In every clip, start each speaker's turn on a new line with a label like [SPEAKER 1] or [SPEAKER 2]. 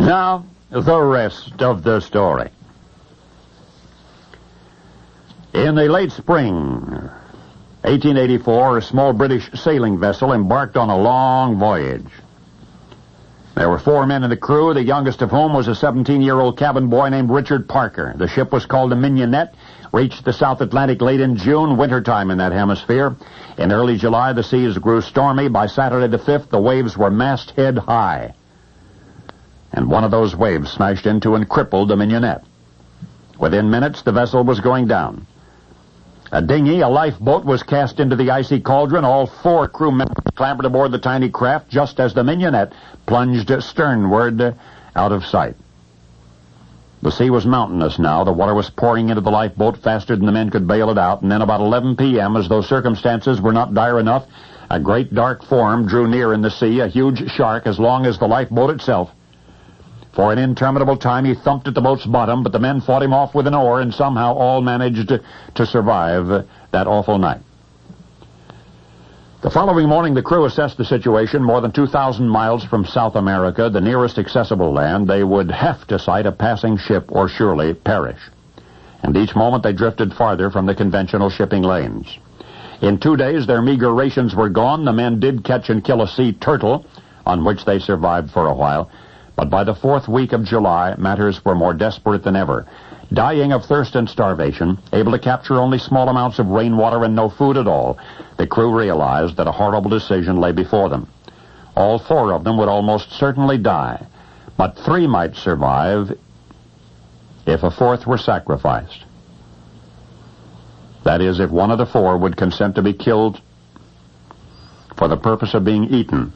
[SPEAKER 1] Now, the rest of the story. In the late spring, 1884, a small British sailing vessel embarked on a long voyage. There were 4 men in the crew, the youngest of whom was a 17-year-old cabin boy named Richard Parker. The ship was called the Mignonette, reached the South Atlantic late in June, wintertime in that hemisphere. In early July, the seas grew stormy. By Saturday the 5th, the waves were masthead high. And one of those waves smashed into and crippled the Mignonette. Within minutes, the vessel was going down. A dinghy, a lifeboat, was cast into the icy cauldron. All 4 crew members clambered aboard the tiny craft just as the Mignonette plunged sternward out of sight. The sea was mountainous now. The water was pouring into the lifeboat faster than the men could bail it out, and then about 11 p.m., as though circumstances were not dire enough, a great dark form drew near in the sea, a huge shark as long as the lifeboat itself. For an interminable time he thumped at the boat's bottom, but the men fought him off with an oar, and somehow all managed to survive that awful night. The following morning, the crew assessed the situation. More than 2,000 miles from South America, the nearest accessible land, they would have to sight a passing ship or surely perish. And each moment they drifted farther from the conventional shipping lanes. In 2 days, their meager rations were gone. The men did catch and kill a sea turtle, on which they survived for a while. But by the 4th week of July, matters were more desperate than ever. Dying of thirst and starvation, able to capture only small amounts of rainwater and no food at all, the crew realized that a horrible decision lay before them. All 4 of them would almost certainly die, but 3 might survive if a 4th were sacrificed. That is, if one of the 4 would consent to be killed for the purpose of being eaten.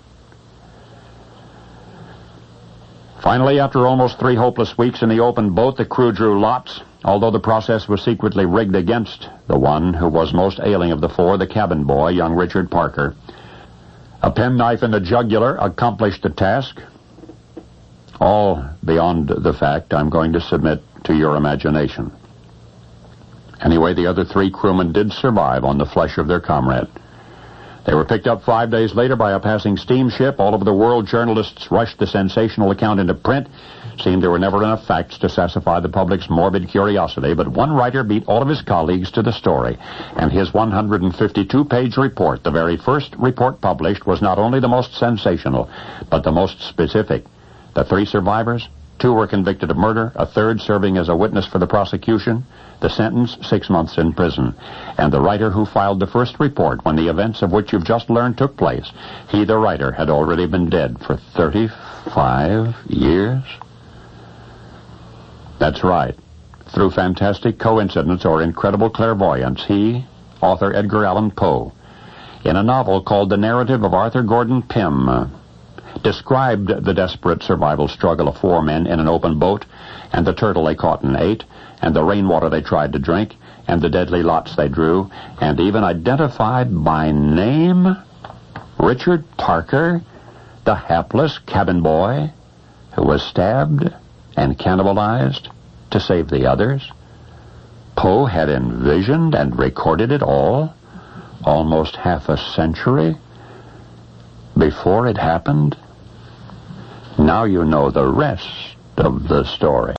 [SPEAKER 1] Finally, after almost 3 hopeless weeks in the open boat, the crew drew lots, although the process was secretly rigged against the one who was most ailing of the 4, the cabin boy, young Richard Parker. A penknife in the jugular accomplished the task. All beyond the fact I'm going to submit to your imagination. Anyway, the other 3 crewmen did survive on the flesh of their comrade. They were picked up 5 days later by a passing steamship. All over the world, journalists rushed the sensational account into print. Seemed there were never enough facts to satisfy the public's morbid curiosity, but one writer beat all of his colleagues to the story, and his 152-page report, the very first report published, was not only the most sensational, but the most specific. The 3 survivors, 2 were convicted of murder, a 3rd serving as a witness for the prosecution. The sentence, 6 months in prison. And the writer who filed the first report, when the events of which you've just learned took place, he, the writer, had already been dead for 35 years. That's right. Through fantastic coincidence or incredible clairvoyance, he, author Edgar Allan Poe, in a novel called The Narrative of Arthur Gordon Pym, described the desperate survival struggle of 4 men in an open boat, and the turtle they caught and ate, and the rainwater they tried to drink, and the deadly lots they drew, and even identified by name Richard Parker, the hapless cabin boy who was stabbed and cannibalized to save the others. Poe had envisioned and recorded it all almost half a century before it happened. Now you know the rest of the story.